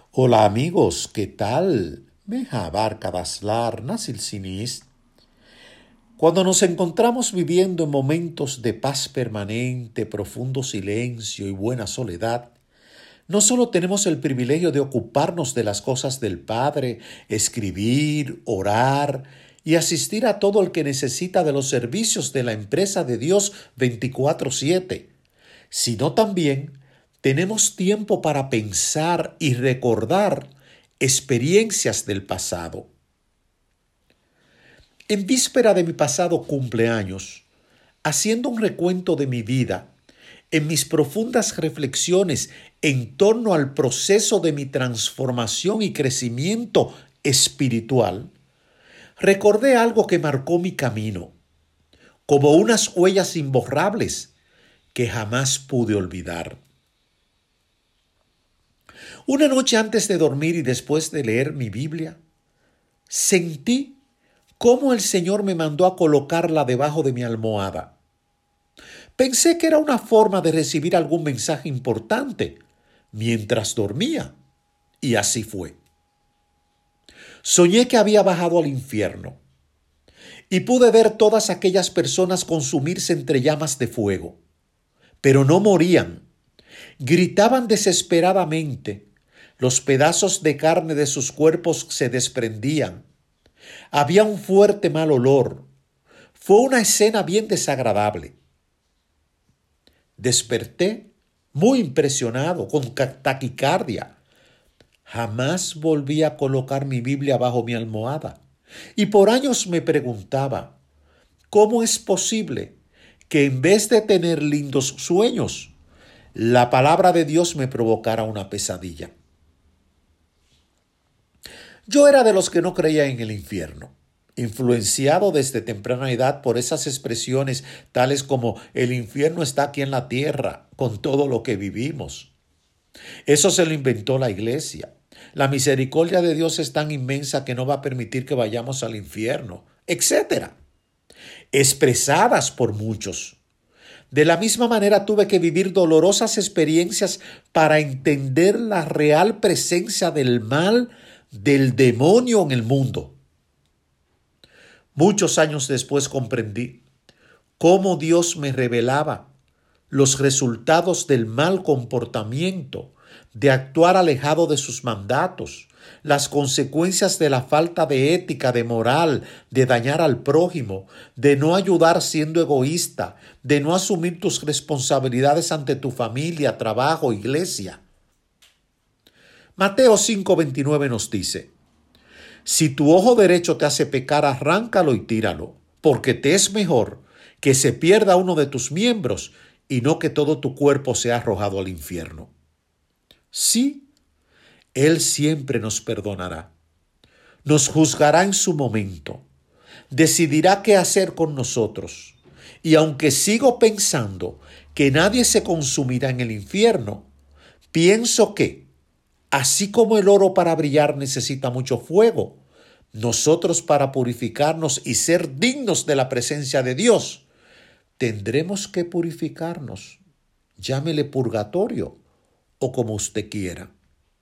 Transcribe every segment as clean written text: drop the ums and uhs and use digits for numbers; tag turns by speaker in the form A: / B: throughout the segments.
A: Hola amigos, ¿qué tal? Mejabar Kadaslar Nasil Sinis. Cuando nos encontramos viviendo en momentos de paz permanente, profundo silencio y buena soledad, no solo tenemos el privilegio de ocuparnos de las cosas del Padre, escribir, orar y asistir a todo el que necesita de los servicios de la empresa de Dios 24/7, sino también tenemos tiempo para pensar y recordar experiencias del pasado. En víspera de mi pasado cumpleaños, haciendo un recuento de mi vida, en mis profundas reflexiones en torno al proceso de mi transformación y crecimiento espiritual, recordé algo que marcó mi camino, como unas huellas imborrables que jamás pude olvidar. Una noche antes de dormir y después de leer mi Biblia, sentí cómo el Señor me mandó a colocarla debajo de mi almohada. Pensé que era una forma de recibir algún mensaje importante mientras dormía, y así fue. Soñé que había bajado al infierno y pude ver todas aquellas personas consumirse entre llamas de fuego, pero no morían. Gritaban desesperadamente. Los pedazos de carne de sus cuerpos se desprendían. Había un fuerte mal olor. Fue una escena bien desagradable. Desperté muy impresionado, con taquicardia. Jamás volví a colocar mi Biblia bajo mi almohada. Y por años me preguntaba, ¿cómo es posible que en vez de tener lindos sueños, la palabra de Dios me provocara una pesadilla? Yo era de los que no creía en el infierno, influenciado desde temprana edad por esas expresiones tales como el infierno está aquí en la tierra, con todo lo que vivimos. Eso se lo inventó la iglesia. La misericordia de Dios es tan inmensa que no va a permitir que vayamos al infierno, etcétera, expresadas por muchos. De la misma manera tuve que vivir dolorosas experiencias para entender la real presencia del mal, del demonio en el mundo. Muchos años después comprendí cómo Dios me revelaba los resultados del mal comportamiento, de actuar alejado de sus mandatos, las consecuencias de la falta de ética, de moral, de dañar al prójimo, de no ayudar siendo egoísta, de no asumir tus responsabilidades ante tu familia, trabajo, iglesia. Mateo 5:29 nos dice, si tu ojo derecho te hace pecar, arráncalo y tíralo, porque te es mejor que se pierda uno de tus miembros y no que todo tu cuerpo sea arrojado al infierno. Sí, Él siempre nos perdonará, nos juzgará en su momento, decidirá qué hacer con nosotros. Y aunque sigo pensando que nadie se consumirá en el infierno, pienso que, así como el oro para brillar necesita mucho fuego, nosotros para purificarnos y ser dignos de la presencia de Dios, tendremos que purificarnos. Llámele purgatorio o como usted quiera.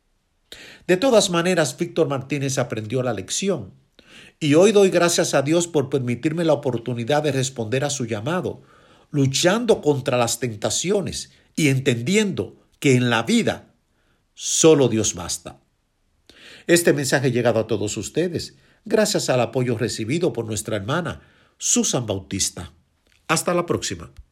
A: De todas maneras, Víctor Martínez aprendió la lección y hoy doy gracias a Dios por permitirme la oportunidad de responder a su llamado, luchando contra las tentaciones y entendiendo que en la vida solo Dios basta. Este mensaje ha llegado a todos ustedes gracias al apoyo recibido por nuestra hermana Susan Bautista. Hasta la próxima.